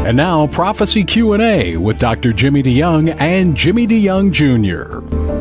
And now, Prophecy Q&A with Dr. Jimmy DeYoung and Jimmy DeYoung Jr.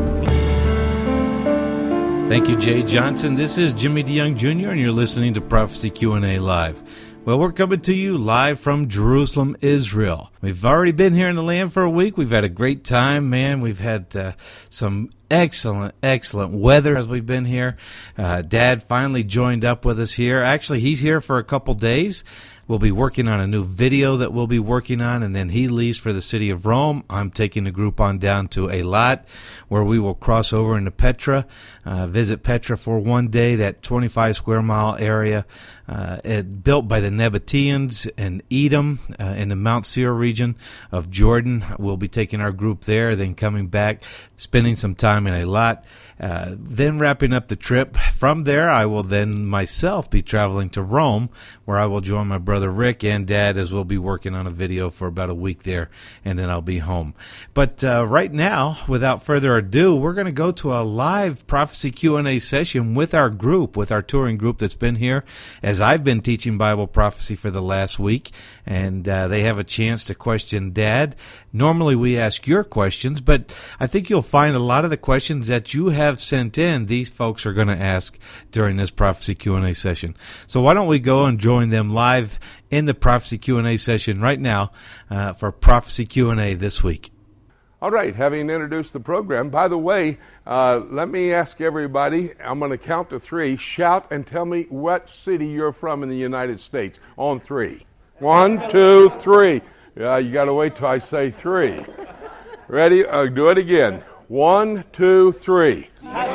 Thank you, Jay Johnson. This is Jimmy DeYoung Jr., and you're listening to Prophecy Q&A Live. Well, we're coming to you live from Jerusalem, Israel. We've already been here in the land for a week. We've had a great time, man. We've had some excellent weather as we've been here. Dad finally joined up with us here. Actually, he's here for a couple days. We'll be working on a new video that we'll be working on, and then he leaves for the city of Rome. I'm taking the group on down to Eilat, where we will cross over into Petra, visit Petra for one day, that 25-square-mile area built by the Nabateans in Edom in the Mount Seir region of Jordan. We'll be taking our group there, then coming back, spending some time in Eilat, then wrapping up the trip. From there, I will then myself be traveling to Rome, where I will join my brother Rick and Dad as we'll be working on a video for about a week there, and then I'll be home. But right now, without further ado, we're going to go to a live Prophecy Q&A session with our group, with our touring group that's been here, as I've been teaching Bible prophecy for the last week, and they have a chance to question Dad. Normally we ask your questions, but I think you'll find a lot of the questions that you have sent in, these folks are going to ask during this Prophecy Q&A session. So why don't we go and join them live in the Prophecy Q&A session right now for Prophecy Q&A this week. All right, having introduced the program, by the way, let me ask everybody, I'm going to count to three. Shout and tell me what city you're from in the United States on three. 1, 2, 3. Yeah, you got to wait till I say three. Ready? Do it again. 1, 2, 3.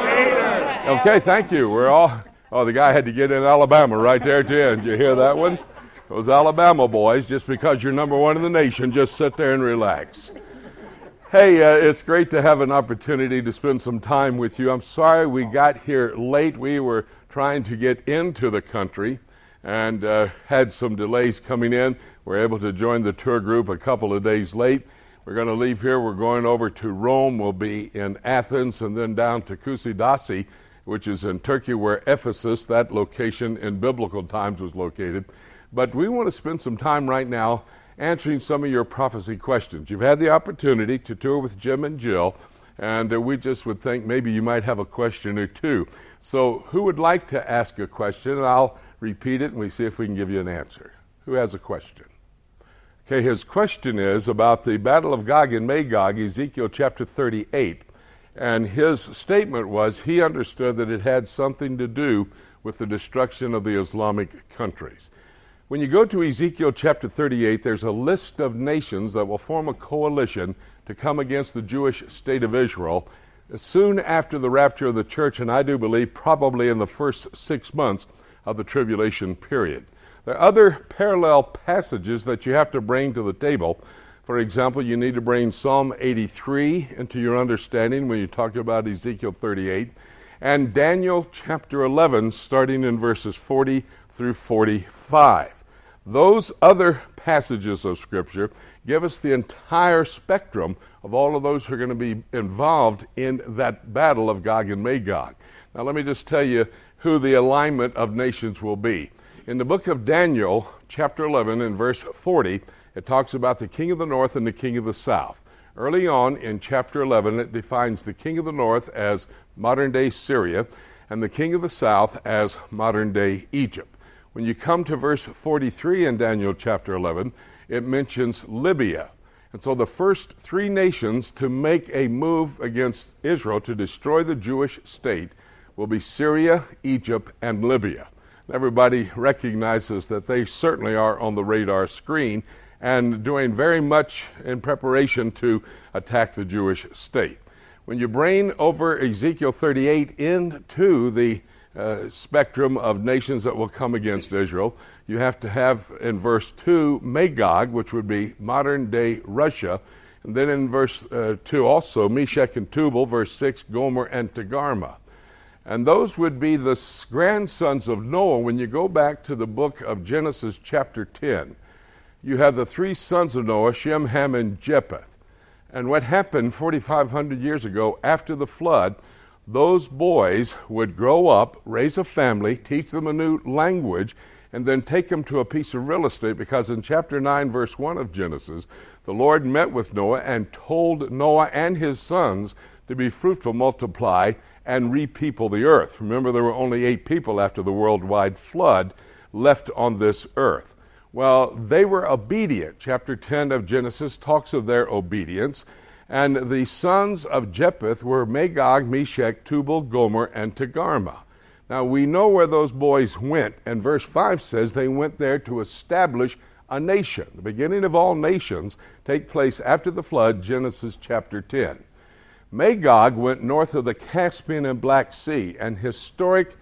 Okay, thank you. We're all... Oh, the guy had to get in Alabama right there at the end. Did you hear that one? Those Alabama boys, just because you're number one in the nation, just sit there and relax. Hey, it's great to have an opportunity to spend some time with you. I'm sorry we got here late. We were trying to get into the country and had some delays coming in. We're able to join the tour group a couple of days late. We're going to leave here. We're going over to Rome. We'll be in Athens and then down to Kusadasi, which is in Turkey, where Ephesus, that location in biblical times, was located. But we want to spend some time right now answering some of your prophecy questions. You've had the opportunity to tour with Jim and Jill, and we just would think maybe you might have a question or two. So who would like to ask a question? And I'll repeat it, and we see if we can give you an answer. Who has a question? Okay, his question is about the Battle of Gog and Magog, Ezekiel chapter 38. And his statement was he understood that it had something to do with the destruction of the Islamic countries. When you go to Ezekiel chapter 38, there's a list of nations that will form a coalition to come against the Jewish state of Israel soon after the rapture of the church, and I do believe probably in the first 6 months of the tribulation period. There are other parallel passages that you have to bring to the table. For example, you need to bring Psalm 83 into your understanding when you talk about Ezekiel 38, and Daniel chapter 11, starting in verses 40 through 45. Those other passages of Scripture give us the entire spectrum of all of those who are going to be involved in that battle of Gog and Magog. Now let me just tell you who the alignment of nations will be. In the book of Daniel, chapter 11, in verse 40, it talks about the king of the north and the king of the south. Early on in chapter 11, it defines the king of the north as modern-day Syria and the king of the south as modern-day Egypt. When you come to verse 43 in Daniel chapter 11, it mentions Libya. And so the first three nations to make a move against Israel to destroy the Jewish state will be Syria, Egypt, and Libya. Everybody recognizes that they certainly are on the radar screen and doing very much in preparation to attack the Jewish state. When you bring over Ezekiel 38 into the spectrum of nations that will come against Israel, you have to have in verse 2 Magog, which would be modern-day Russia, and then in verse 2 also Meshech and Tubal, verse 6 Gomer and Togarmah. And those would be the grandsons of Noah. When you go back to the book of Genesis chapter 10, you have the three sons of Noah, Shem, Ham, and Japheth. And what happened 4,500 years ago after the flood, those boys would grow up, raise a family, teach them a new language, and then take them to a piece of real estate, because in chapter 9, verse 1 of Genesis, the Lord met with Noah and told Noah and his sons to be fruitful, multiply, and repeople the earth. Remember, there were only 8 people after the worldwide flood left on this earth. Well, they were obedient. Chapter 10 of Genesis talks of their obedience. And the sons of Japheth were Magog, Meshech, Tubal, Gomer, and Togarmah. Now, we know where those boys went, and verse 5 says they went there to establish a nation. The beginning of all nations take place after the flood, Genesis chapter 10. Magog went north of the Caspian and Black Sea, and historic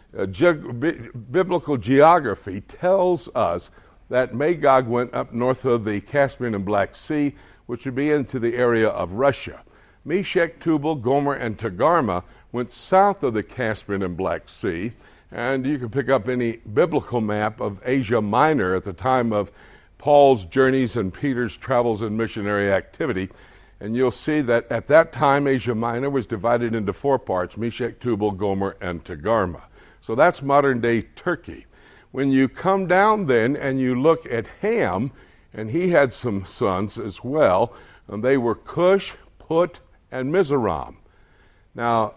biblical geography tells us that Magog went up north of the Caspian and Black Sea, which would be into the area of Russia. Meshech, Tubal, Gomer, and Togarmah went south of the Caspian and Black Sea, and you can pick up any biblical map of Asia Minor at the time of Paul's journeys and Peter's travels and missionary activity, and you'll see that at that time Asia Minor was divided into 4 parts: Meshech, Tubal, Gomer, and Togarmah. So that's modern-day Turkey. When you come down then and you look at Ham, and he had some sons as well, and they were Cush, Put, and Mizraim. Now,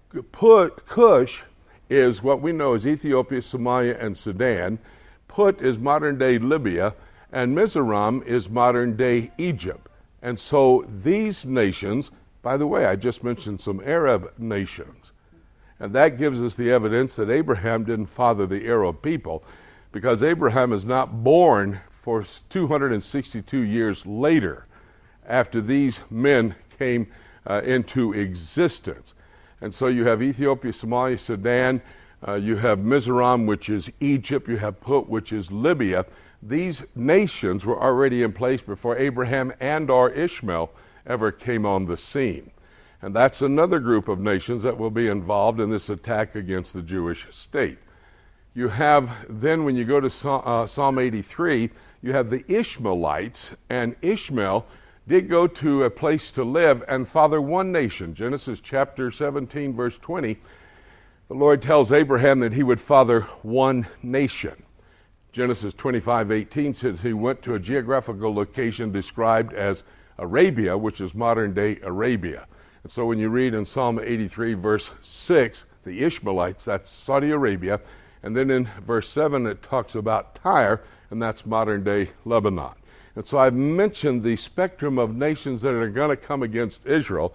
Cush is what we know as Ethiopia, Somalia, and Sudan. Put is modern-day Libya, and Mizraim is modern-day Egypt. And so these nations, by the way, I just mentioned some Arab nations, and that gives us the evidence that Abraham didn't father the Arab people, because Abraham is not born for 262 years later after these men came into existence. And so you have Ethiopia, Somalia, Sudan, you have Mizraim, which is Egypt, you have Put, which is Libya. These nations were already in place before Abraham and or Ishmael ever came on the scene. And that's another group of nations that will be involved in this attack against the Jewish state. You have then, when you go to Psalm 83, you have the Ishmaelites, and Ishmael did go to a place to live and father one nation. Genesis chapter 17, verse 20, the Lord tells Abraham that he would father one nation. Genesis 25:18 says he went to a geographical location described as Arabia, which is modern-day Arabia. And so when you read in Psalm 83, verse 6, the Ishmaelites, that's Saudi Arabia, and then in verse 7 it talks about Tyre, and that's modern-day Lebanon. And so I've mentioned the spectrum of nations that are going to come against Israel,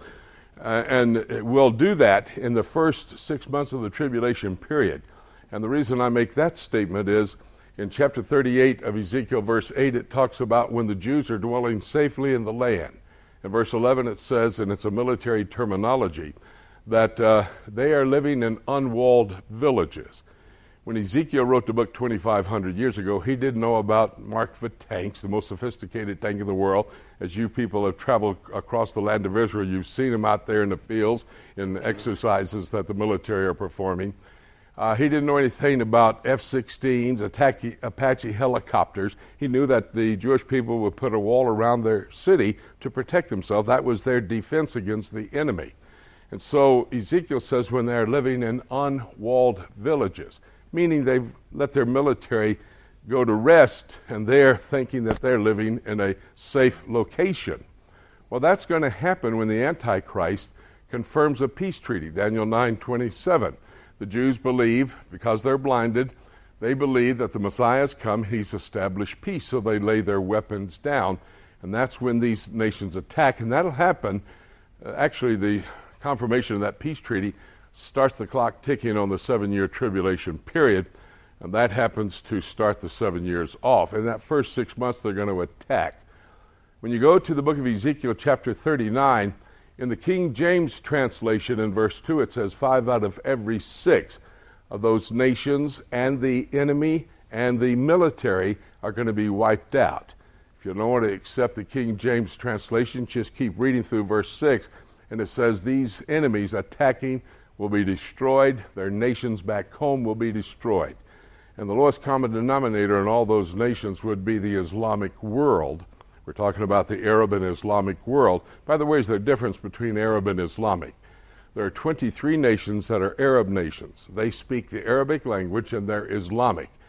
and will do that in the first 6 months of the tribulation period. And the reason I make that statement is in chapter 38 of Ezekiel, verse 8, it talks about when the Jews are dwelling safely in the land. In verse 11 it says, and it's a military terminology, that they are living in unwalled villages. When Ezekiel wrote the book 2,500 years ago, he didn't know about Mark IV tanks, the most sophisticated tank in the world. As you people have traveled across the land of Israel, you've seen them out there in the fields in exercises that the military are performing. He didn't know anything about F-16s, Apache helicopters. He knew that the Jewish people would put a wall around their city to protect themselves. That was their defense against the enemy. And so Ezekiel says when they're living in unwalled villages, meaning they've let their military go to rest and they're thinking that they're living in a safe location. Well, that's going to happen when the Antichrist confirms a peace treaty, Daniel 9:27. The Jews believe, because they're blinded, they believe that the Messiah has come, he's established peace, so they lay their weapons down, and that's when these nations attack, and that'll happen. Actually, the confirmation of that peace treaty starts the clock ticking on the 7-year tribulation period, and that happens to start the 7 years off. In that first 6 months, they're going to attack. When you go to the book of Ezekiel, chapter 39, in the King James translation, in verse 2, it says 5 out of every 6 of those nations and the enemy and the military are going to be wiped out. If you don't want to accept the King James translation, just keep reading through verse 6, and it says these enemies attacking will be destroyed, their nations back home will be destroyed. And the lowest common denominator in all those nations would be the Islamic world. We're talking about the Arab and Islamic world. By the way, is there a difference between Arab and Islamic? There are 23 nations that are Arab nations. They speak the Arabic language and they're Islamic.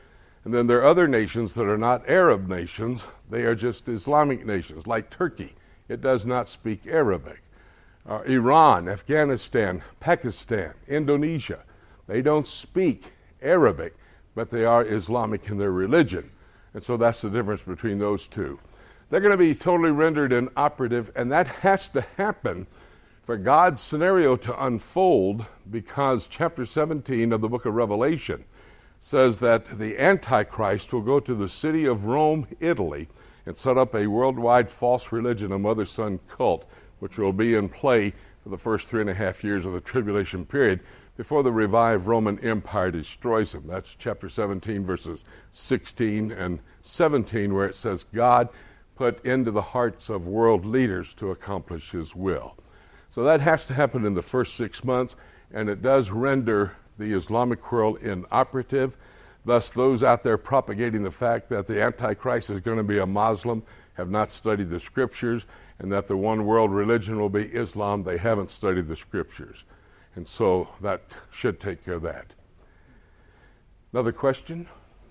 And then there are other nations that are not Arab nations. They are just Islamic nations, like Turkey. It does not speak Arabic. Iran, Afghanistan, Pakistan, Indonesia. They don't speak Arabic, but they are Islamic in their religion. And so that's the difference between those two. They're going to be totally rendered inoperative, and that has to happen for God's scenario to unfold, because chapter 17 of the book of Revelation says that the Antichrist will go to the city of Rome, Italy, and set up a worldwide false religion, a mother-son cult, which will be in play for the first 3.5 years of the tribulation period before the revived Roman Empire destroys him. That's chapter 17, verses 16 and 17, where it says God put into the hearts of world leaders to accomplish his will. So that has to happen in the first 6 months, and it does render the Islamic world inoperative. Thus, those out there propagating the fact that the Antichrist is going to be a Muslim have not studied the Scriptures, and that the one world religion will be Islam. They haven't studied the Scriptures. And so that should take care of that. Another question?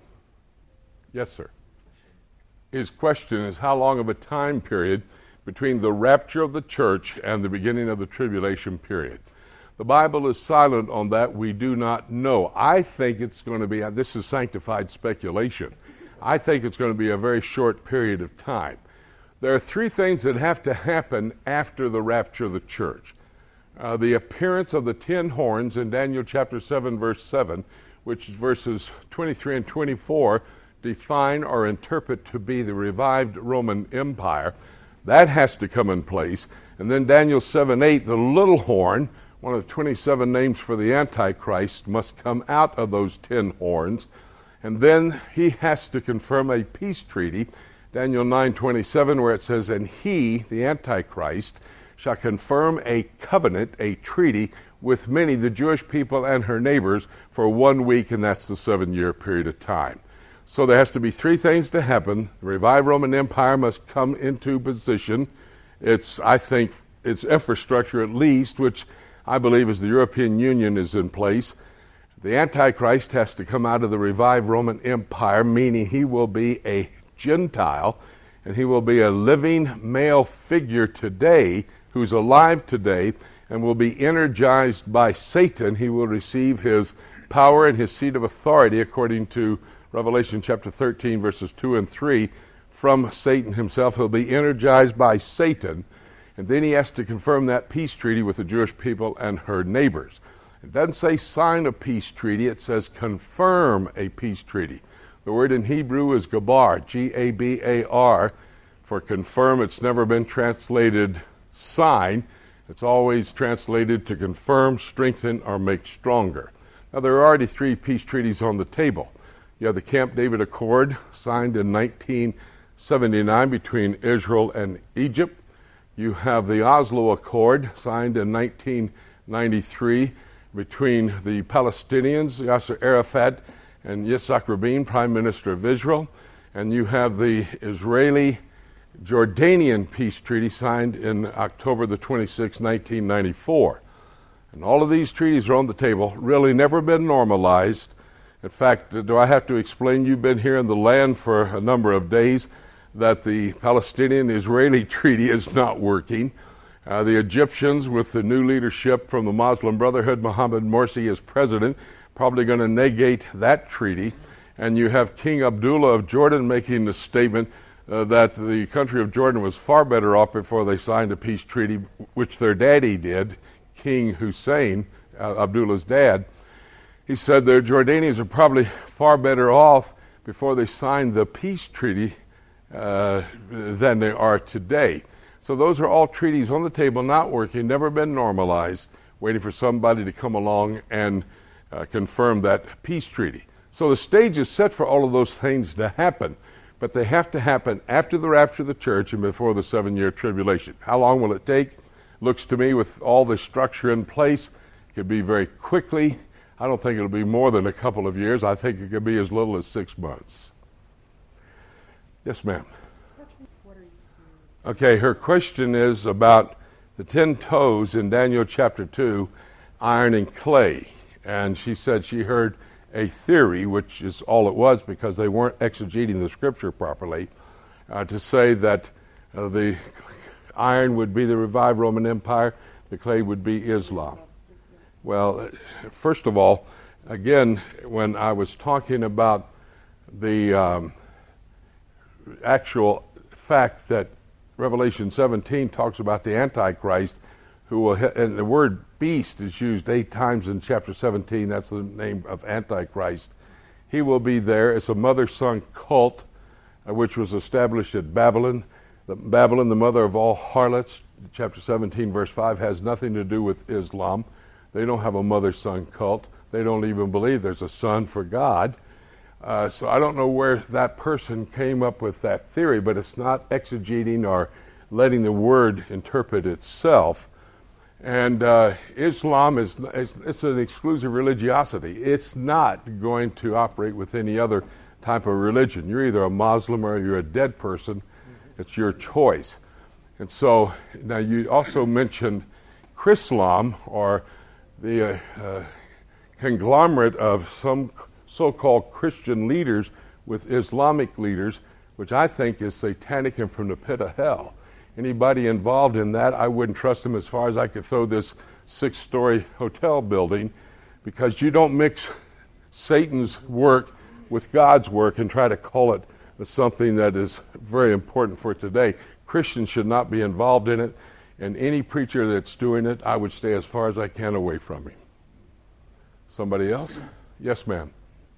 Yes, sir. His question is, how long of a time period between the rapture of the church and the beginning of the tribulation period? The Bible is silent on that. We do not know. I think it's going to be, this is sanctified speculation, I think it's going to be a very short period of time. There are three things that have to happen after the rapture of the church. The appearance of the 10 horns in Daniel chapter 7, verse 7, which is verses 23 and 24, define or interpret to be the revived Roman Empire. That has to come in place. And then Daniel 7:8, the little horn, one of the 27 names for the Antichrist, must come out of those 10 horns. And then he has to confirm a peace treaty, Daniel 9:27, where it says, and he, the Antichrist, shall confirm a covenant, a treaty, with many, the Jewish people and her neighbors, for 1 week, and that's the 7-year period of time. So there has to be three things to happen. The revived Roman Empire must come into position. Its infrastructure at least, which I believe is the European Union, is in place. The Antichrist has to come out of the revived Roman Empire, meaning he will be a Gentile, and he will be a living male figure today, who's alive today, and will be energized by Satan. He will receive his power and his seat of authority, according to Revelation chapter 13, verses 2 and 3, from Satan himself. He'll be energized by Satan, and then he has to confirm that peace treaty with the Jewish people and her neighbors. It doesn't say sign a peace treaty, it says confirm a peace treaty. The word in Hebrew is gabar, G-A-B-A-R. For confirm, it's never been translated sign. It's always translated to confirm, strengthen, or make stronger. Now, there are already 3 peace treaties on the table. You have the Camp David Accord, signed in 1979 between Israel and Egypt. You have the Oslo Accord, signed in 1993 between the Palestinians, Yasser Arafat, and Yitzhak Rabin, Prime Minister of Israel. And you have the Israeli-Jordanian peace treaty, signed in October the 26th, 1994. And all of these treaties are on the table, really never been normalized. In fact, do I have to explain, you've been here in the land for a number of days, that the Palestinian-Israeli treaty is not working. The Egyptians, with the new leadership from the Muslim Brotherhood, Mohammed Morsi as president, probably going to negate that treaty. And you have King Abdullah of Jordan making the statement that the country of Jordan was far better off before they signed a peace treaty, which their daddy did, King Hussein, Abdullah's dad. He said the Jordanians are probably far better off before they signed the peace treaty than they are today. So those are all treaties on the table, not working, never been normalized, waiting for somebody to come along and confirm that peace treaty. So the stage is set for all of those things to happen, but they have to happen after the rapture of the church and before the 7-year tribulation. How long will it take? Looks to me, with all the structure in place, it could be very quickly. I don't think it'll be more than a couple of years. I think it could be as little as 6 months. Yes, ma'am. Okay, her question is about the 10 toes in Daniel chapter 2, iron and clay. And she said she heard a theory, which is all it was because they weren't exegeting the scripture properly, to say that the iron would be the revived Roman Empire, the clay would be Islam. Well, first of all, again, when I was talking about the actual fact that Revelation 17 talks about the Antichrist, who will and the word beast is used 8 times in chapter 17. That's the name of Antichrist. He will be there. It's a mother-son cult, which was established at Babylon. Babylon, the mother of all harlots, chapter 17, verse 5, has nothing to do with Islam. They don't have a mother-son cult. They don't even believe there's a son for God. So I don't know where that person came up with that theory, but it's not exegeting or letting the word interpret itself. And Islam it's an exclusive religiosity. It's not going to operate with any other type of religion. You're either a Muslim or you're a dead person. It's your choice. And so now you also mentioned Chrislam, or the conglomerate of some so-called Christian leaders with Islamic leaders, which I think is satanic and from the pit of hell. Anybody involved in that, I wouldn't trust them as far as I could throw this 6-story hotel building, because you don't mix Satan's work with God's work and try to call it something that is very important for today. Christians should not be involved in it, and any preacher that's doing it, I would stay as far as I can away from him. Somebody else? Yes, ma'am.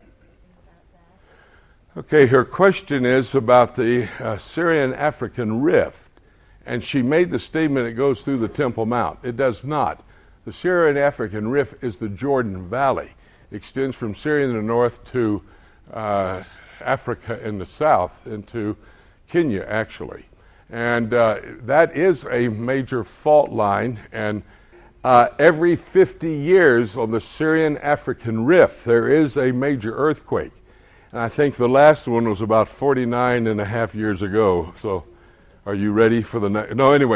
Okay, her question is about the Syrian-African rift, and she made the statement it goes through the Temple Mount. It does not. The Syrian-African rift is the Jordan Valley. It extends from Syria in the north to Africa in the south, into Kenya, actually. And that is a major fault line, and every 50 years on the Syrian-African rift, there is a major earthquake. And I think the last one was about 49 and a half years ago. So are you ready for the next? No, anyway.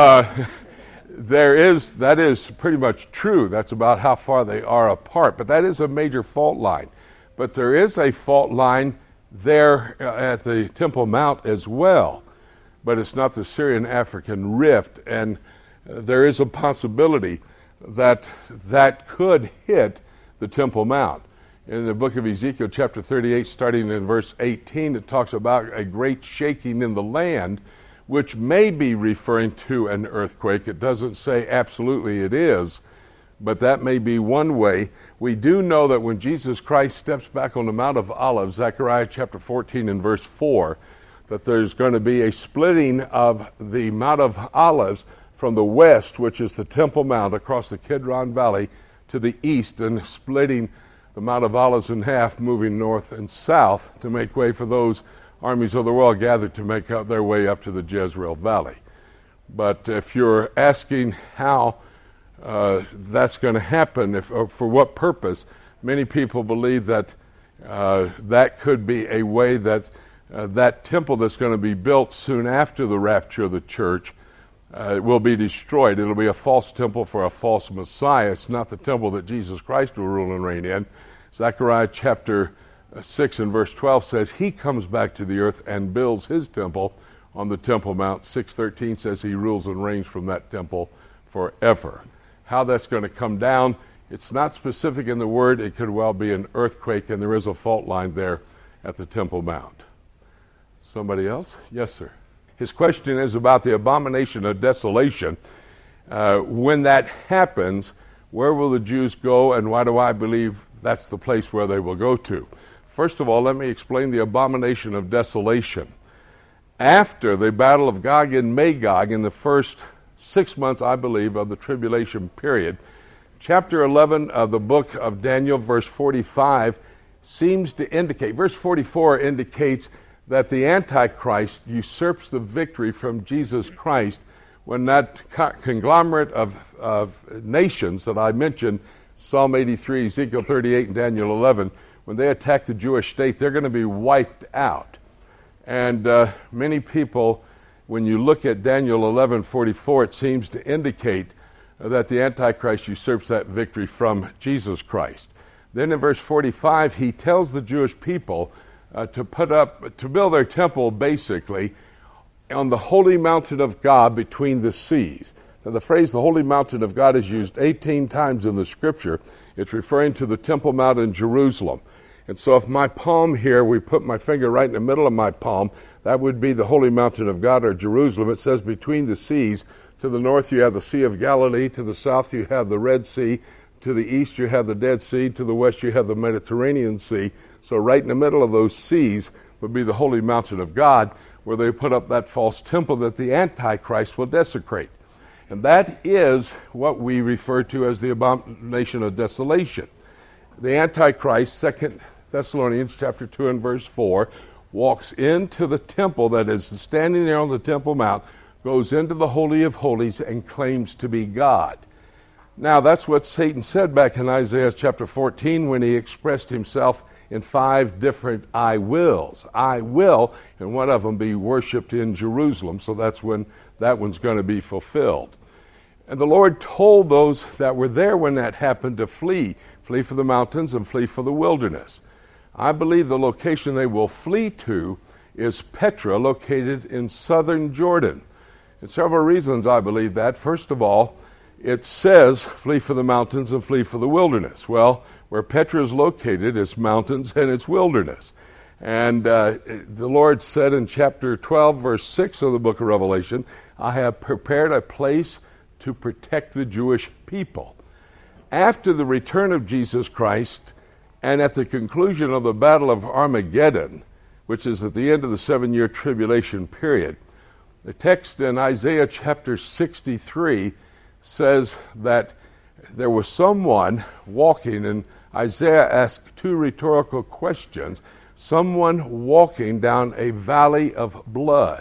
That is pretty much true. That's about how far they are apart. But that is a major fault line. But there is a fault line there at the Temple Mount as well. But it's not the Syrian-African rift. And there is a possibility that that could hit the Temple Mount. In the book of Ezekiel, chapter 38, starting in verse 18, it talks about a great shaking in the land, which may be referring to an earthquake. It doesn't say absolutely it is, but that may be one way. We do know that when Jesus Christ steps back on the Mount of Olives, Zechariah chapter 14 and verse 4, that there's going to be a splitting of the Mount of Olives from the west, which is the Temple Mount, across the Kidron Valley to the east, and splitting the Mount of Olives in half, moving north and south to make way for those armies of the world gathered to make out their way up to the Jezreel Valley. But if you're asking how that's going to happen, or for what purpose, many people believe that that could be a way that that temple that's going to be built soon after the rapture of the church will be destroyed. It'll be a false temple for a false Messiah. It's not the temple that Jesus Christ will rule and reign in. Zechariah chapter 6 and verse 12 says he comes back to the earth and builds his temple on the Temple Mount. 6:13 says he rules and reigns from that temple forever. How that's going to come down, it's not specific in the word. It could well be an earthquake, and there is a fault line there at the Temple Mount. Somebody else? Yes, sir. His question is about the abomination of desolation. When that happens, where will the Jews go, and why do I believe that's the place where they will go to? First of all, let me explain the abomination of desolation. After the battle of Gog and Magog, in the first 6 months, I believe, of the tribulation period, chapter 11 of the book of Daniel, verse 45, seems to indicate, verse 44 indicates that the Antichrist usurps the victory from Jesus Christ when that conglomerate of nations that I mentioned, Psalm 83, Ezekiel 38, and Daniel 11, when they attack the Jewish state, they're going to be wiped out. And many people, when you look at Daniel 11:44, it seems to indicate that the Antichrist usurps that victory from Jesus Christ. Then in verse 45, he tells the Jewish people to build their temple basically on the holy mountain of God between the seas. Now, the phrase the holy mountain of God is used 18 times in the scripture. It's referring to the Temple Mount in Jerusalem. And so if my palm here, we put my finger right in the middle of my palm, that would be the holy mountain of God, or Jerusalem. It says between the seas. To the north you have the Sea of Galilee. To the south you have the Red Sea. To the east you have the Dead Sea. To the west you have the Mediterranean Sea. So right in the middle of those seas would be the holy mountain of God, where they put up that false temple that the Antichrist will desecrate. And that is what we refer to as the abomination of desolation. The Antichrist, 2 Thessalonians chapter 2 and verse 4, walks into the temple that is standing there on the Temple Mount, goes into the Holy of Holies, and claims to be God. Now, that's what Satan said back in Isaiah chapter 14 when he expressed himself in 5 different I wills. I will, and one of them be worshipped in Jerusalem, so that's when that one's going to be fulfilled. And the Lord told those that were there when that happened to flee for the mountains and flee for the wilderness. I believe the location they will flee to is Petra, located in southern Jordan. And several reasons I believe that. First of all, it says flee for the mountains and flee for the wilderness. Well, where Petra is located is mountains and it's wilderness. And the Lord said in chapter 12, verse 6 of the book of Revelation, I have prepared a place to protect the Jewish people. After the return of Jesus Christ and at the conclusion of the Battle of Armageddon, which is at the end of the 7-year tribulation period, the text in Isaiah chapter 63 says that there was someone walking, and Isaiah asked 2 rhetorical questions, someone walking down a valley of blood.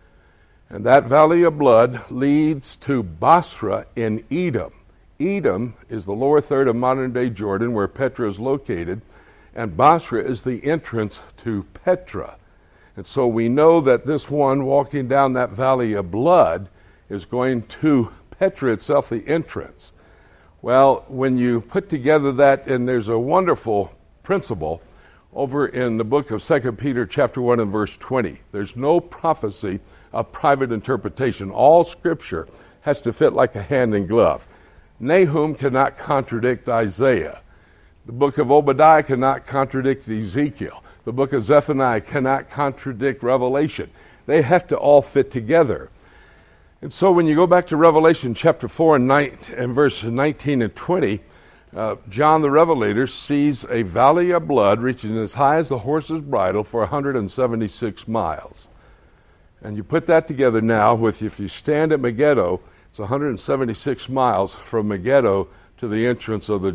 And that valley of blood leads to Basra in Edom. Edom is the lower third of modern-day Jordan, where Petra is located, and Basra is the entrance to Petra. And so we know that this one walking down that valley of blood is going to Petra itself, the entrance. Well, when you put together that, and there's a wonderful principle over in the book of 2 Peter chapter 1 and verse 20. There's no prophecy of private interpretation. All Scripture has to fit like a hand in glove. Nahum cannot contradict Isaiah. The book of Obadiah cannot contradict Ezekiel. The book of Zephaniah cannot contradict Revelation. They have to all fit together. And so when you go back to Revelation chapter 4 and verse 19 and 20, John the Revelator sees a valley of blood reaching as high as the horse's bridle for 176 miles. And you put that together now with, if you stand at Megiddo, it's 176 miles from Megiddo to the entrance of the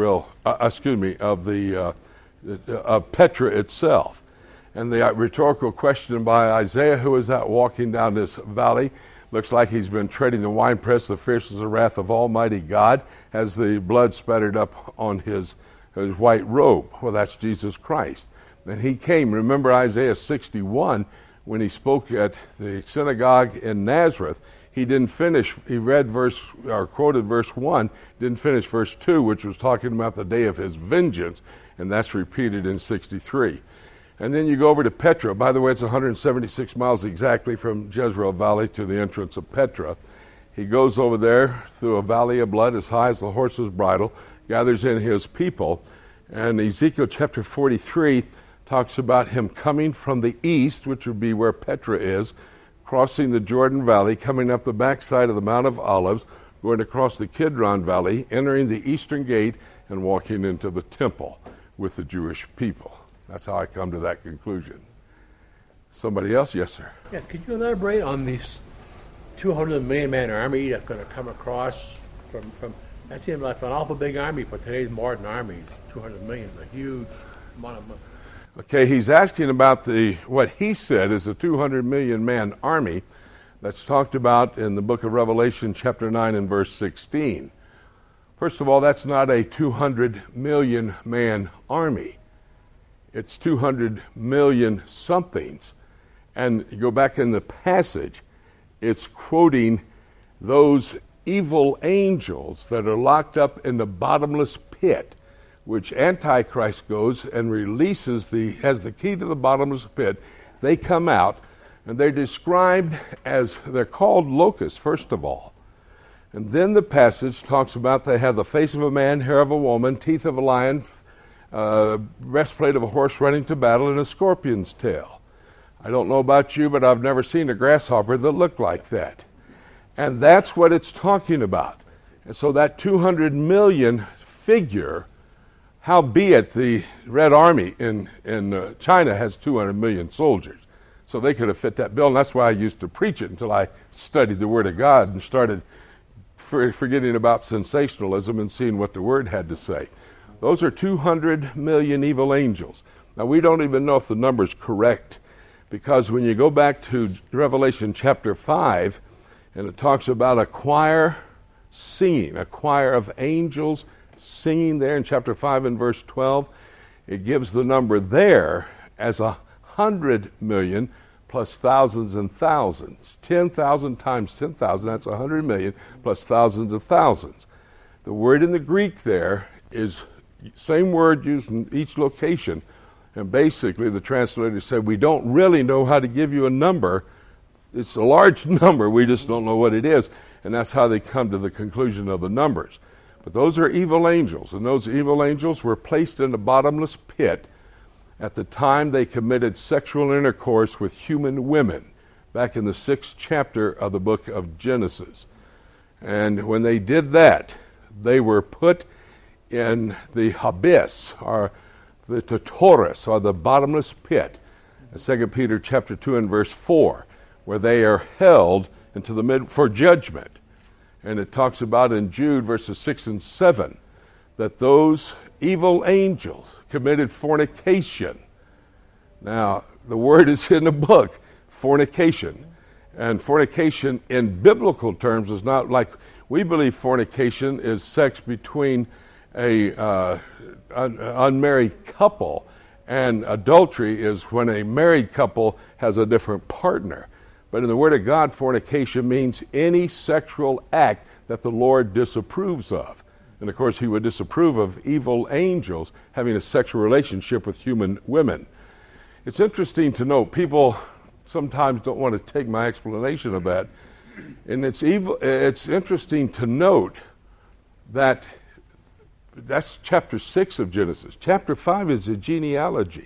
of Petra itself. And the rhetorical question by Isaiah, who is that walking down this valley? Looks like he's been treading the winepress, the fierceness and wrath of Almighty God, has the blood spattered up on his white robe. Well, that's Jesus Christ. And he came, remember Isaiah 61, when he spoke at the synagogue in Nazareth, he didn't finish, he read quoted verse 1, didn't finish verse 2, which was talking about the day of his vengeance, and that's repeated in 63. And then you go over to Petra. By the way, it's 176 miles exactly from Jezreel Valley to the entrance of Petra. He goes over there through a valley of blood as high as the horse's bridle, gathers in his people, and Ezekiel chapter 43 talks about him coming from the east, which would be where Petra is, crossing the Jordan Valley, coming up the backside of the Mount of Olives, going across the Kidron Valley, entering the eastern gate, and walking into the temple with the Jewish people. That's how I come to that conclusion. Somebody else? Yes, sir. Yes, could you elaborate on this 200 million man army that's going to come across from that seems like an awful big army for today's modern armies. 200 million is a huge amount of money. Okay, he's asking about what he said is a 200 million man army that's talked about in the book of Revelation chapter 9 and verse 16. First of all, that's not a 200 million man army. It's 200 million somethings. And you go back in the passage, it's quoting those evil angels that are locked up in the bottomless pit which Antichrist goes and releases has the key to the bottomless pit. They come out, and they're described as, they're called locusts, first of all. And then the passage talks about they have the face of a man, hair of a woman, teeth of a lion, breastplate of a horse running to battle, and a scorpion's tail. I don't know about you, but I've never seen a grasshopper that looked like that. And that's what it's talking about. And so that 200 million figure, howbeit the Red Army in China has 200 million soldiers. So they could have fit that bill, and that's why I used to preach it until I studied the Word of God and started forgetting about sensationalism and seeing what the Word had to say. Those are 200 million evil angels. Now, we don't even know if the number's correct, because when you go back to Revelation chapter 5, and it talks about a choir singing, a choir of angels singing there in chapter 5 and verse 12, it gives the number there as 100 million plus thousands and thousands. 10,000 times 10,000, that's 100 million plus thousands of thousands. The word in the Greek there is same word used in each location. And basically the translator said, we don't really know how to give you a number. It's a large number, we just don't know what it is. And that's how they come to the conclusion of the numbers. But those are evil angels, and those evil angels were placed in a bottomless pit at the time they committed sexual intercourse with human women, back in the 6th chapter of the book of Genesis. And when they did that, they were put in the abyss, or the Tartarus, or the bottomless pit, 2 Peter chapter 2 and verse 4, where they are held into the for judgment. And it talks about in Jude verses 6 and 7 that those evil angels committed fornication. Now, the word is in the book, fornication. And fornication in biblical terms is not like, we believe fornication is sex between an unmarried couple, and adultery is when a married couple has a different partner. But in the Word of God, fornication means any sexual act that the Lord disapproves of. And of course, he would disapprove of evil angels having a sexual relationship with human women. It's interesting to note, people sometimes don't want to take my explanation of that. And it's interesting to note that that's chapter 6 of Genesis. Chapter 5 is a genealogy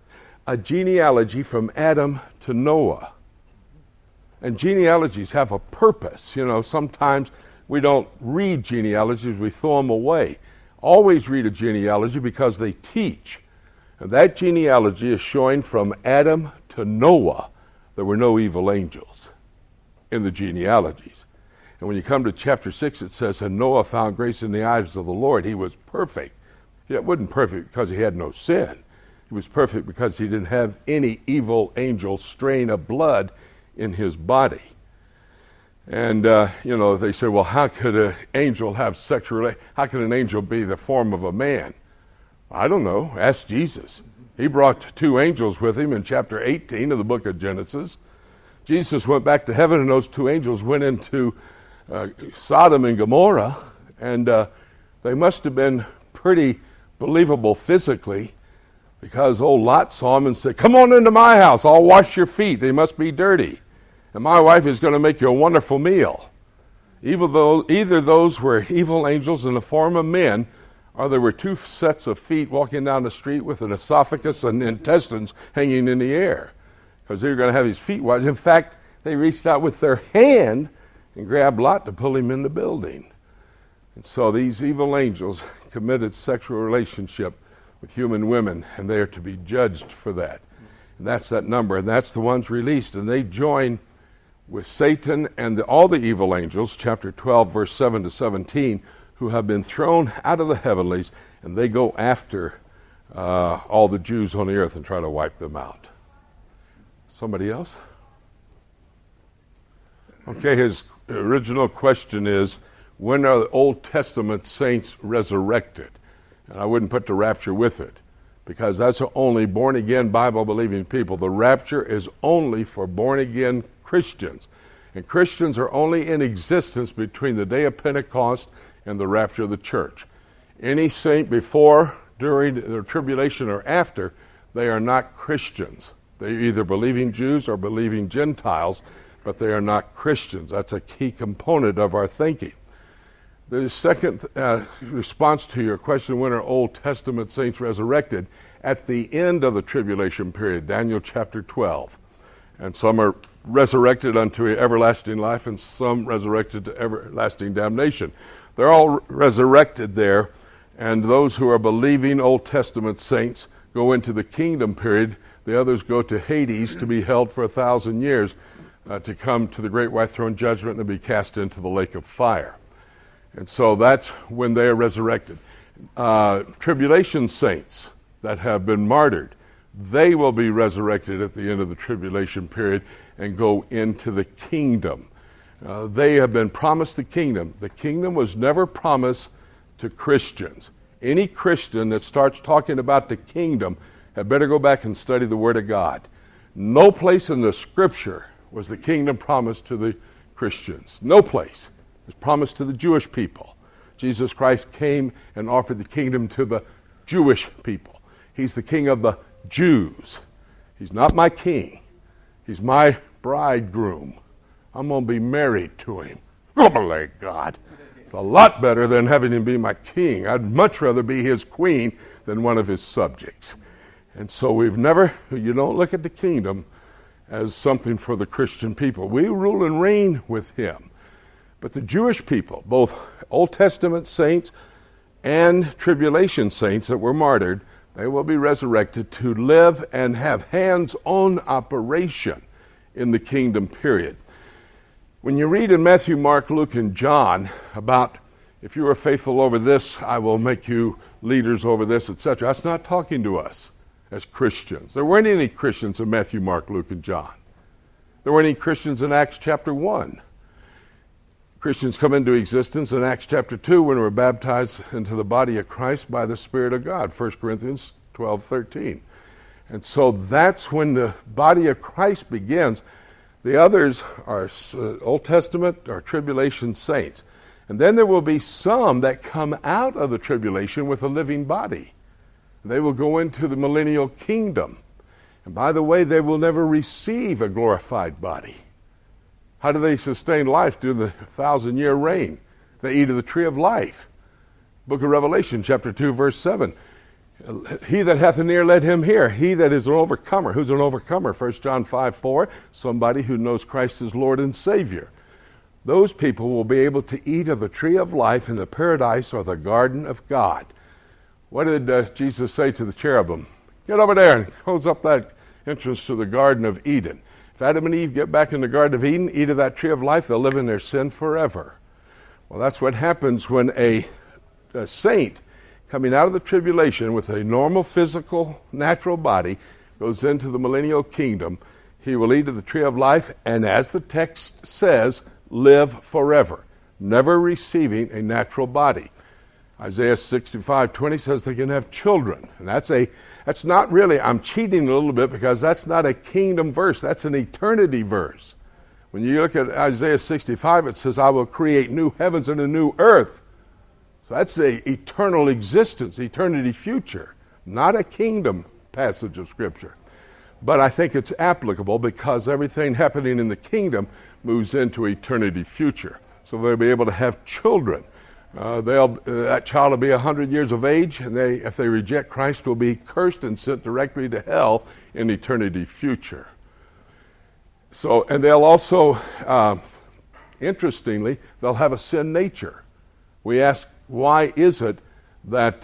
from Adam to Noah. And genealogies have a purpose. You know, sometimes we don't read genealogies, we throw them away. Always read a genealogy because they teach. And that genealogy is showing from Adam to Noah, there were no evil angels in the genealogies. And when you come to chapter 6, it says, and Noah found grace in the eyes of the Lord. He was perfect. He wasn't perfect because he had no sin. He was perfect because he didn't have any evil angel strain of blood in his body. And, they say, well, how could an angel have how could an angel be the form of a man? I don't know. Ask Jesus. He brought 2 angels with him in chapter 18 of the book of Genesis. Jesus went back to heaven, and those 2 angels went into Sodom and Gomorrah, and they must have been pretty believable physically, because old Lot saw them and said, come on into my house, I'll wash your feet, they must be dirty. And my wife is going to make you a wonderful meal. Either those were evil angels in the form of men, or there were 2 sets of feet walking down the street with an esophagus and intestines hanging in the air, because they were going to have his feet washed. In fact, they reached out with their hand and grabbed Lot to pull him in the building. And so these evil angels committed sexual relationship with human women, and they are to be judged for that. And that's that number, and that's the ones released, and they join with Satan and all the evil angels, chapter 12, verse 7 to 17, who have been thrown out of the heavenlies, and they go after all the Jews on the earth and try to wipe them out. Somebody else? Okay, his original question is, when are the Old Testament saints resurrected? And I wouldn't put the rapture with it, because that's only born-again, Bible-believing people. The rapture is only for born-again Christians. And Christians are only in existence between the day of Pentecost and the rapture of the church. Any saint before during the tribulation or after, they are not Christians. They're either believing Jews or believing Gentiles, but they are not Christians. That's a key component of our thinking. The second response to your question, when are Old Testament saints resurrected? At the end of the tribulation period, Daniel chapter 12. And some are resurrected unto everlasting life, and some resurrected to everlasting damnation. They're all resurrected there, and those who are believing Old Testament saints go into the kingdom period. The others go to Hades to be held for 1,000 years, to come to the great white throne judgment and be cast into the lake of fire. And so that's when they are resurrected. Tribulation saints that have been martyred, they will be resurrected at the end of the tribulation period and go into the kingdom. They have been promised the kingdom. The kingdom was never promised to Christians. Any Christian that starts talking about the kingdom had better go back and study the Word of God. No place in the Scripture was the kingdom promised to the Christians. No place. It was promised to the Jewish people. Jesus Christ came and offered the kingdom to the Jewish people. He's the king of the Jews. He's not my king. He's my bridegroom. I'm going to be married to him. Oh, God. It's a lot better than having him be my king. I'd much rather be his queen than one of his subjects. And so you don't look at the kingdom as something for the Christian people. We rule and reign with him. But the Jewish people, both Old Testament saints and tribulation saints that were martyred, they will be resurrected to live and have hands-on operation in the kingdom period. When you read in Matthew, Mark, Luke, and John about, if you are faithful over this, I will make you leaders over this, etc., that's not talking to us as Christians. There weren't any Christians in Matthew, Mark, Luke, and John. There weren't any Christians in Acts chapter 1. Christians come into existence in Acts chapter 2 when we're baptized into the body of Christ by the Spirit of God, 1 Corinthians 12:13. And so that's when the body of Christ begins. The others are Old Testament or tribulation saints. And then there will be some that come out of the tribulation with a living body. They will go into the millennial kingdom. And by the way, they will never receive a glorified body. How do they sustain life during the 1,000-year reign? They eat of the tree of life. Book of Revelation, chapter 2, verse 7. He that hath an ear, let him hear. He that is an overcomer. Who's an overcomer? 1 John 5:4. Somebody who knows Christ as Lord and Savior. Those people will be able to eat of the tree of life in the paradise or the garden of God. What did Jesus say to the cherubim? Get over there and close up that entrance to the Garden of Eden. If Adam and Eve get back in the Garden of Eden, eat of that tree of life, they'll live in their sin forever. Well, that's what happens when a saint coming out of the tribulation with a normal physical, natural body goes into the millennial kingdom. He will eat of the tree of life, and as the text says, live forever, never receiving a natural body. Isaiah 65:20 says they can have children. And that's not really, I'm cheating a little bit because that's not a kingdom verse. That's an eternity verse. When you look at Isaiah 65, it says, I will create new heavens and a new earth. So that's an eternal existence, eternity future, not a kingdom passage of Scripture. But I think it's applicable because everything happening in the kingdom moves into eternity future. So they'll be able to have children. That child will be 100 years of age, and if they reject Christ, will be cursed and sent directly to hell in eternity future. So, and they'll also, interestingly, they'll have a sin nature. We ask, why is it that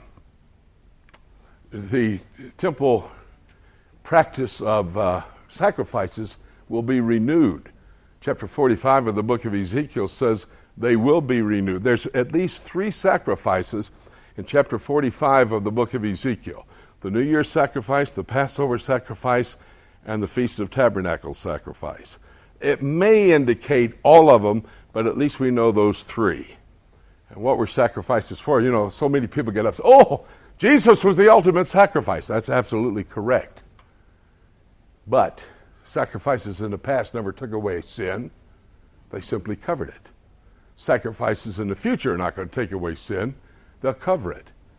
the temple practice of sacrifices will be renewed? Chapter 45 of the book of Ezekiel says they will be renewed. There's at least 3 sacrifices in chapter 45 of the book of Ezekiel. The New Year's sacrifice, the Passover sacrifice, and the Feast of Tabernacles sacrifice. It may indicate all of them, but at least we know those 3. And what were sacrifices for? You know, so many people get up, oh, Jesus was the ultimate sacrifice. That's absolutely correct. But sacrifices in the past never took away sin. They simply covered it. Sacrifices in the future are not going to take away sin. They'll cover it.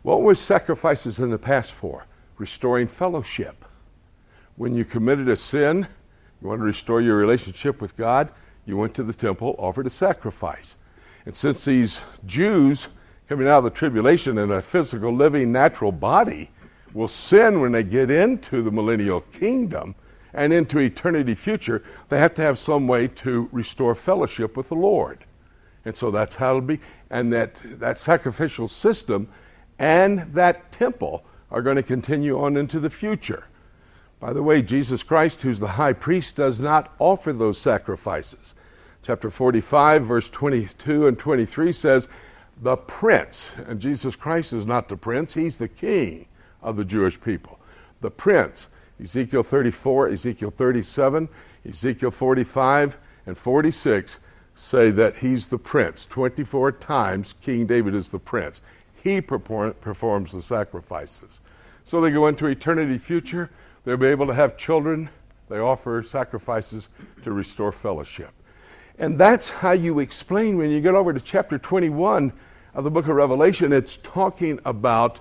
What was sacrifices in the past for? Restoring fellowship. When you committed a sin, you want to restore your relationship with God, you went to the temple, offered a sacrifice. And since these Jews coming out of the tribulation in a physical, living, natural body will sin when they get into the millennial kingdom and into eternity future, they have to have some way to restore fellowship with the Lord. And so that's how it'll be. And that sacrificial system and that temple are going to continue on into the future. By the way, Jesus Christ, who's the high priest, does not offer those sacrifices. Chapter 45, verse 22 and 23 says, the prince, and Jesus Christ is not the prince, he's the king of the Jewish people. The prince, Ezekiel 34, Ezekiel 37, Ezekiel 45, and 46 say that he's the prince. 24 times King David is the prince. He performs the sacrifices. So they go into eternity future. They'll be able to have children. They offer sacrifices to restore fellowship. And that's how you explain when you get over to chapter 21 of the book of Revelation. It's talking about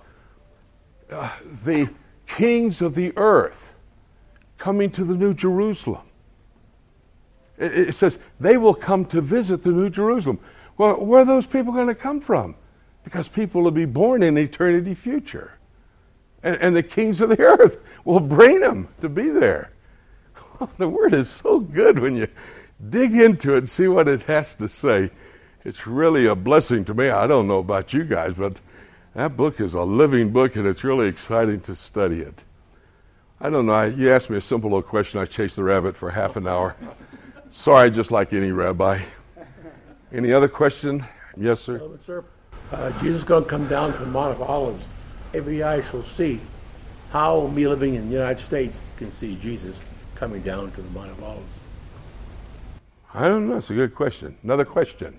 the kings of the earth coming to the New Jerusalem. It says they will come to visit the New Jerusalem. Well, where are those people going to come from? Because people will be born in eternity future. And the kings of the earth will bring them to be there. The word is so good when you dig into it and see what it has to say. It's really a blessing to me. I don't know about you guys, but that book is a living book, and it's really exciting to study it. I don't know. You asked me a simple little question. I chased the rabbit for half an hour. Sorry, just like any rabbi. Any other question? Yes, sir? Sir, Jesus is going to come down to the Mount of Olives. Every eye shall see. How me living in the United States can see Jesus coming down to the Mount of Olives? I don't know. It's a good question. Another question.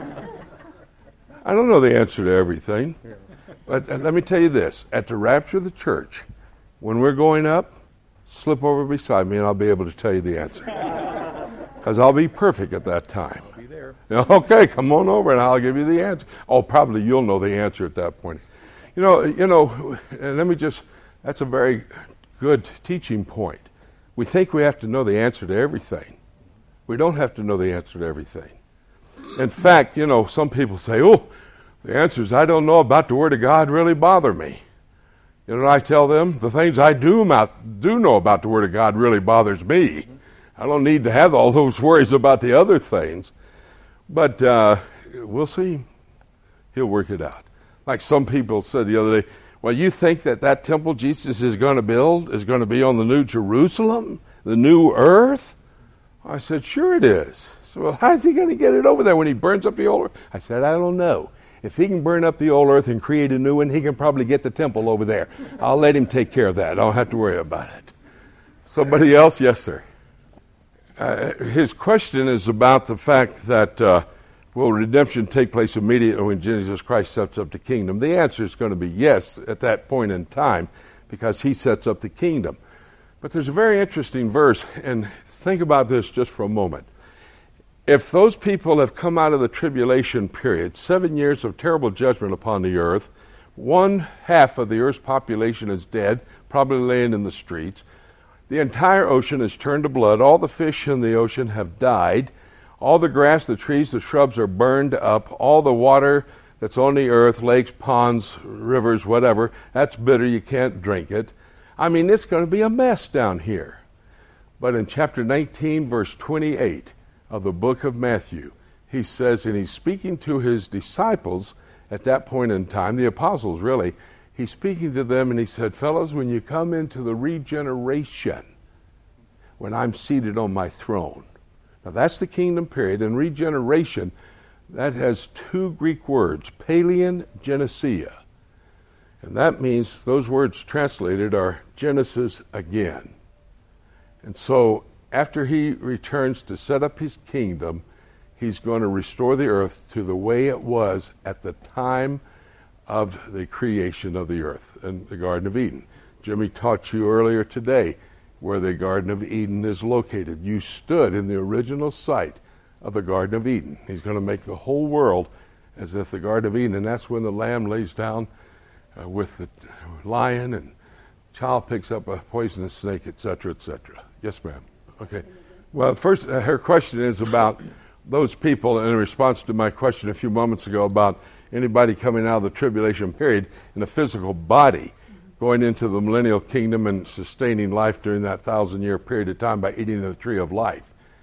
I don't know the answer to everything. But let me tell you this. At the rapture of the church, when we're going up, slip over beside me and I'll be able to tell you the answer. Because I'll be perfect at that time. I'll be there. Okay, come on over and I'll give you the answer. Oh, probably you'll know the answer at that point. You know, and that's a very good teaching point. We think we have to know the answer to everything. We don't have to know the answer to everything. In fact, some people say, oh, the answers I don't know about the Word of God really bother me. I tell them, the things I do know about the Word of God really bothers me. I don't need to have all those worries about the other things. But we'll see. He'll work it out. Like some people said the other day, well, you think that temple Jesus is going to build is going to be on the New Jerusalem, the new earth? I said, sure it is. So, well, how's he going to get it over there when he burns up the old earth? I said, I don't know. If he can burn up the old earth and create a new one, he can probably get the temple over there. I'll let him take care of that. I don't have to worry about it. Somebody else? Yes, sir. His question is about the fact that will redemption take place immediately when Jesus Christ sets up the kingdom? The answer is going to be yes at that point in time because he sets up the kingdom. But there's a very interesting verse, and think about this just for a moment. If those people have come out of the tribulation period, 7 years of terrible judgment upon the earth, 1/2 of the earth's population is dead, probably laying in the streets. The entire ocean is turned to blood. All the fish in the ocean have died. All the grass, the trees, the shrubs are burned up. All the water that's on the earth, lakes, ponds, rivers, whatever, that's bitter. You can't drink it. I mean, it's going to be a mess down here. But in chapter 19, verse 28 of the book of Matthew, he says, and he's speaking to his disciples at that point in time, the apostles really, he's speaking to them and he said, fellows, when you come into the regeneration, when I'm seated on my throne. Now that's the kingdom period, and regeneration, that has two Greek words, Paleon, Genesia. And that means those words translated are Genesis again. And so after he returns to set up his kingdom, he's going to restore the earth to the way it was at the time of the creation of the earth in the Garden of Eden. Jimmy taught you earlier today where the Garden of Eden is located. You stood in the original site of the Garden of Eden. He's going to make the whole world as if the Garden of Eden, and that's when the Lamb lays down with the lion, and child picks up a poisonous snake, etc., etc. Yes, ma'am. Okay. Well, first, her question is about those people in response to my question a few moments ago about anybody coming out of the tribulation period in a physical body going into the millennial kingdom and sustaining life during that 1,000-year period of time by eating the tree of life.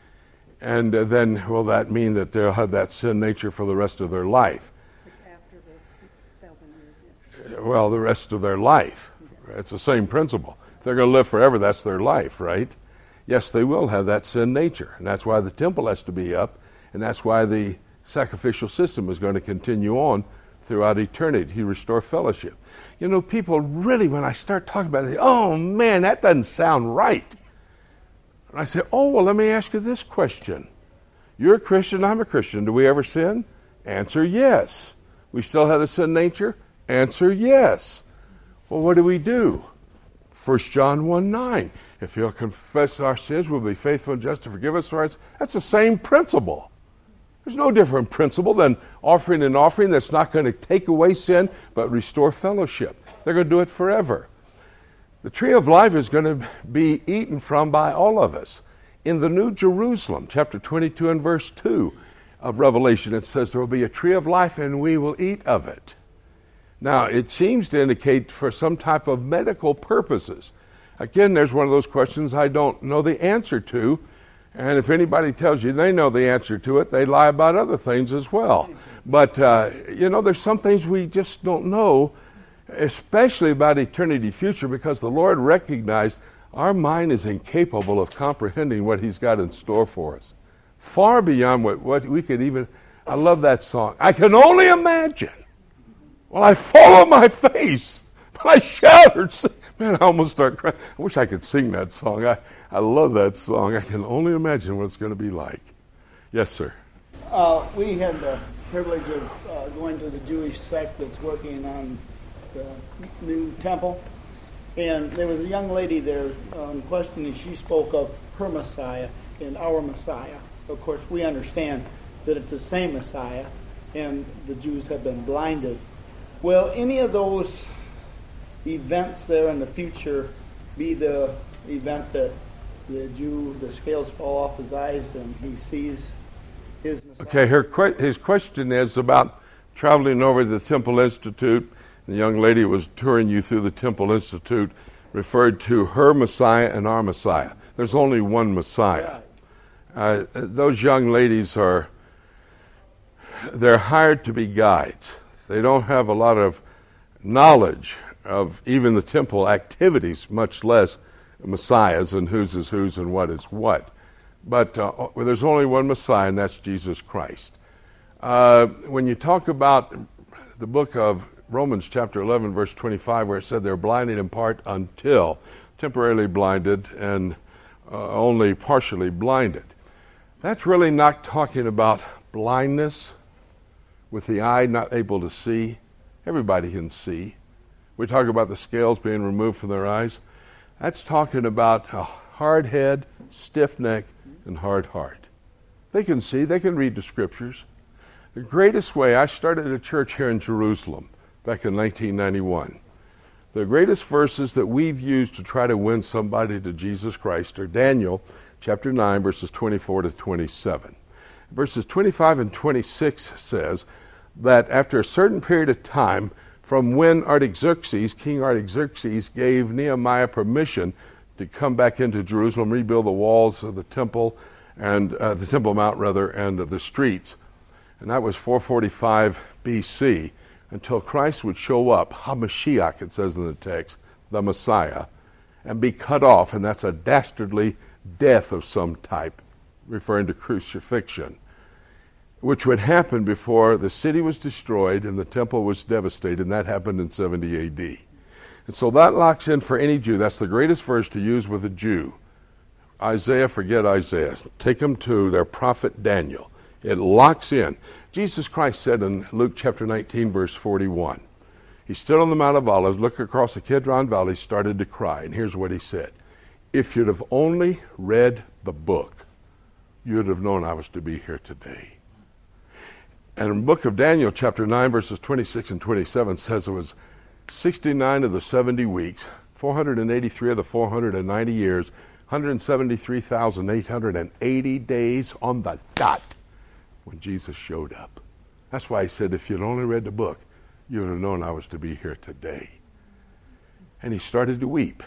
And then, will that mean that they'll have that sin nature for the rest of their life? After the 1,000 years, yeah. Well, the rest of their life. It's the same principle. If they're going to live forever, that's their life, right? Yes, they will have that sin nature. And that's why the temple has to be up. And that's why the sacrificial system is going to continue on throughout eternity to restore fellowship. You know, people really, when I start talking about it, they say, oh man, that doesn't sound right. And I say, oh, well, let me ask you this question. You're a Christian, I'm a Christian. Do we ever sin? Answer, yes. We still have the sin nature? Answer, yes. Well, what do we do? 1 John 1:9. If you'll confess our sins, we'll be faithful and just to forgive us our sins. That's the same principle. There's no different principle than offering an offering that's not going to take away sin, but restore fellowship. They're going to do it forever. The tree of life is going to be eaten from by all of us. In the New Jerusalem, chapter 22 and verse 2 of Revelation, it says there will be a tree of life and we will eat of it. Now, it seems to indicate for some type of medical purposes. Again, there's one of those questions I don't know the answer to. And if anybody tells you they know the answer to it, they lie about other things as well. But, you know, there's some things we just don't know, especially about eternity future, because the Lord recognized our mind is incapable of comprehending what He's got in store for us. Far beyond what we could even... I love that song. I can only imagine. Well, I fall on my face. But I shouted. Man, I almost start crying. I wish I could sing that song. I love that song. I can only imagine what it's going to be like. Yes, sir. We had the privilege of going to the Jewish sect that's working on the new temple. And there was a young lady there questioning. She spoke of her Messiah and our Messiah. Of course, we understand that it's the same Messiah, and the Jews have been blinded. Will any of those events there in the future be the event that the Jew, the scales fall off his eyes and he sees his Messiah? Okay, his question is about traveling over to the Temple Institute. The young lady was touring you through the Temple Institute, referred to her Messiah and our Messiah. There's only one Messiah. Those young ladies they're hired to be guides. They don't have a lot of knowledge of even the temple activities, much less messiahs and whose is whose and what is what. But there's only one Messiah, and that's Jesus Christ. When you talk about the book of Romans chapter 11, verse 25, where it said they're blinded in part until temporarily blinded and only partially blinded, that's really not talking about blindness with the eye not able to see. Everybody can see. We talk about the scales being removed from their eyes. That's talking about a hard head, stiff neck, and hard heart. They can see. They can read the scriptures. The greatest way, I started a church here in Jerusalem back in 1991. The greatest verses that we've used to try to win somebody to Jesus Christ are Daniel chapter 9, verses 24 to 27. Verses 25 and 26 says that after a certain period of time, from when King Artaxerxes gave Nehemiah permission to come back into Jerusalem, rebuild the walls of the Temple, and the Temple Mount rather, and the streets. And that was 445 BC, until Christ would show up, HaMashiach, it says in the text, the Messiah, and be cut off, and that's a dastardly death of some type, referring to crucifixion, which would happen before the city was destroyed and the temple was devastated, and that happened in 70 A.D. And so that locks in for any Jew. That's the greatest verse to use with a Jew. Isaiah, forget Isaiah. Take them to their prophet Daniel. It locks in. Jesus Christ said in Luke chapter 19, verse 41, he stood on the Mount of Olives, looked across the Kidron Valley, started to cry. And here's what he said. If you'd have only read the book, you'd have known I was to be here today. And in the book of Daniel, chapter 9, verses 26 and 27, says it was 69 of the 70 weeks, 483 of the 490 years, 173,880 days on the dot when Jesus showed up. That's why he said, if you'd only read the book, you would have known I was to be here today. And he started to weep.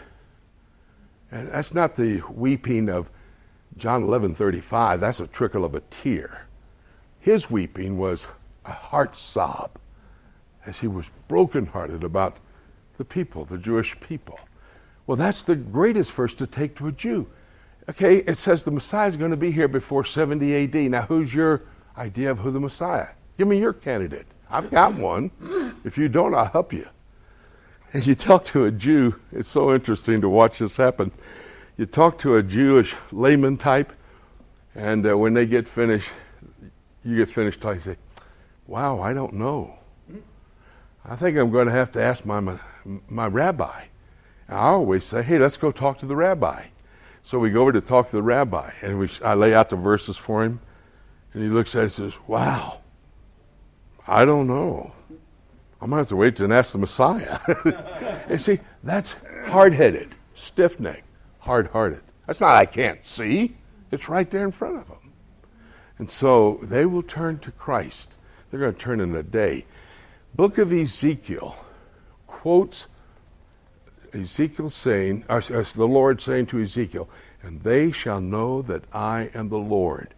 And that's not the weeping of John 11:35. That's a trickle of a tear. His weeping was a heart sob as he was brokenhearted about the people, the Jewish people. Well, that's the greatest verse to take to a Jew. Okay, it says the Messiah is going to be here before 70 A.D. Now, who's your idea of who the Messiah? Give me your candidate. I've got one. If you don't, I'll help you. As you talk to a Jew, it's so interesting to watch this happen. You talk to a Jewish layman type, and when they get finished, you get finished talking, you say, wow, I don't know. I think I'm going to have to ask my rabbi. And I always say, hey, let's go talk to the rabbi. So we go over to talk to the rabbi, and I lay out the verses for him, and he looks at it and says, wow, I don't know. I'm going to have to wait and ask the Messiah. You see, that's hard-headed, stiff-necked, hard-hearted. That's not I can't see. It's right there in front of them. And so they will turn to Christ. They're going to turn in a day. Book of Ezekiel quotes Ezekiel saying, the Lord saying to Ezekiel, and they shall know that I am the Lord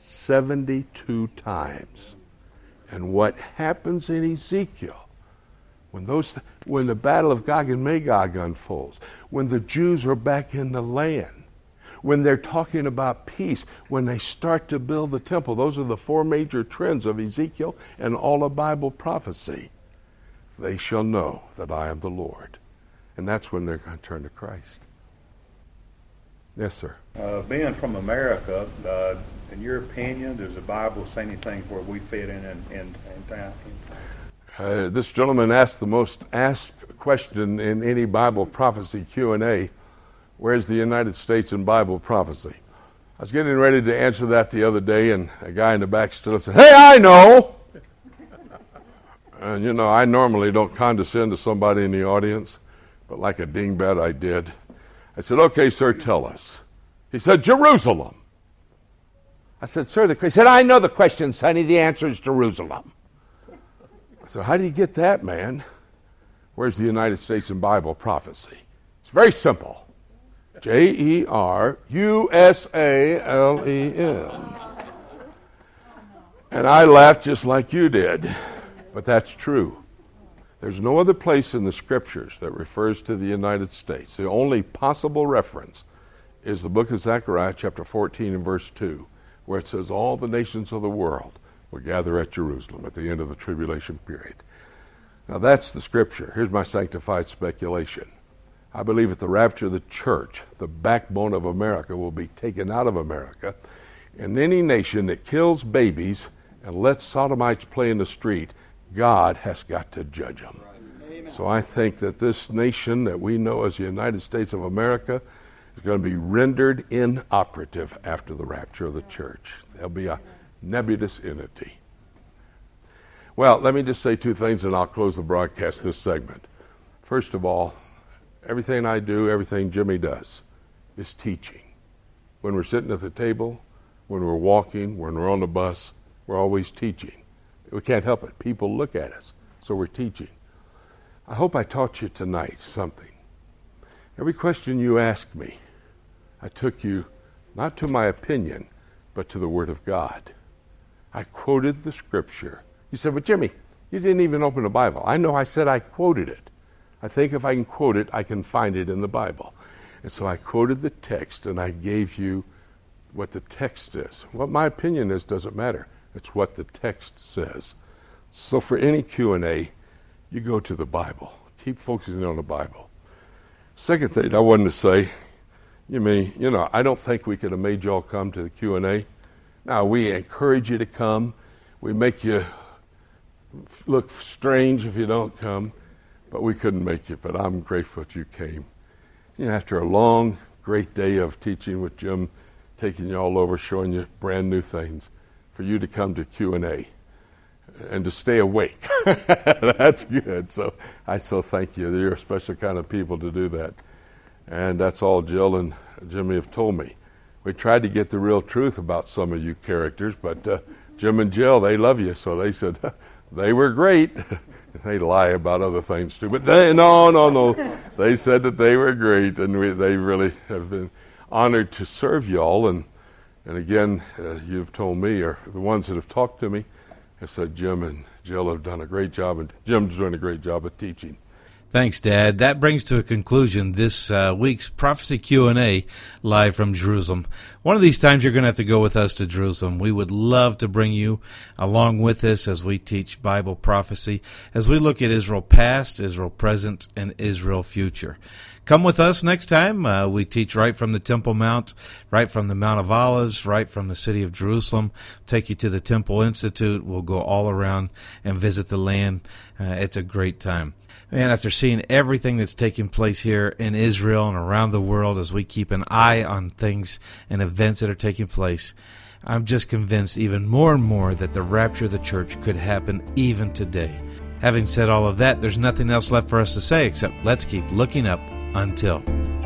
72 times. And what happens in Ezekiel, when the battle of Gog and Magog unfolds, when the Jews are back in the land, when they're talking about peace, when they start to build the temple, those are the four major trends of Ezekiel and all of Bible prophecy. They shall know that I am the Lord. And that's when they're going to turn to Christ. Yes, sir. Being from America, in your opinion, does the Bible say anything where we fit in town? This gentleman asked the most asked question in any Bible prophecy Q&A. Where's the United States in Bible prophecy? I was getting ready to answer that the other day, and a guy in the back stood up and said, hey, I know! And, I normally don't condescend to somebody in the audience, but like a dingbat I did. I said, okay, sir, tell us. He said, Jerusalem. I said, sir, he said, I know the question, Sonny. The answer is Jerusalem. I said, how do you get that, man? Where's the United States in Bible prophecy? It's very simple. Jerusalem. And I laughed just like you did, but that's true. There's no other place in the Scriptures that refers to the United States. The only possible reference is the book of Zechariah, chapter 14 and verse 2, where it says all the nations of the world will gather at Jerusalem at the end of the tribulation period. Now that's the Scripture. Here's my sanctified speculation. I believe at the rapture of the church, the backbone of America will be taken out of America, and any nation that kills babies and lets sodomites play in the street, God has got to judge them. Right. So I think that this nation that we know as the United States of America is going to be rendered inoperative after the rapture of the church. There'll be a nebulous entity. Well, let me just say two things and I'll close the broadcast this segment. First of all, everything I do, everything Jimmy does is teaching. When we're sitting at the table, when we're walking, when we're on the bus, we're always teaching. We can't help it. People look at us, so we're teaching. I hope I taught you tonight something. Every question you asked me, I took you not to my opinion, but to the Word of God. I quoted the Scripture. You said, but Jimmy, you didn't even open the Bible. I know I said I quoted it. I think if I can quote it, I can find it in the Bible. And so I quoted the text, and I gave you what the text is. What my opinion is doesn't matter. It's what the text says. So for any Q&A, you go to the Bible. Keep focusing on the Bible. Second thing I wanted to say, I don't think we could have made y'all come to the Q&A. Now, we encourage you to come. We make you look strange if you don't come, but we couldn't make you. But I'm grateful that you came. After a long, great day of teaching with Jim, taking you all over, showing you brand new things, for you to come to Q&A and to stay awake. That's good. So I so thank you. You're a special kind of people to do that. And that's all Jill and Jimmy have told me. We tried to get the real truth about some of you characters, but Jim and Jill, they love you, so they said they were great. They lie about other things too, but no. They said that they were great, and they really have been honored to serve y'all. And again, you've told me, or the ones that have talked to me, have said Jim and Jill have done a great job, and Jim's doing a great job of teaching. Thanks, Dad. That brings to a conclusion this week's Prophecy Q&A live from Jerusalem. One of these times you're going to have to go with us to Jerusalem. We would love to bring you along with us as we teach Bible prophecy, as we look at Israel past, Israel present, and Israel future. Come with us next time. We teach right from the Temple Mount, right from the Mount of Olives, right from the city of Jerusalem. Take you to the Temple Institute. We'll go all around and visit the land. It's a great time. Man, after seeing everything that's taking place here in Israel and around the world as we keep an eye on things and events that are taking place, I'm just convinced even more and more that the rapture of the church could happen even today. Having said all of that, there's nothing else left for us to say except let's keep looking up until...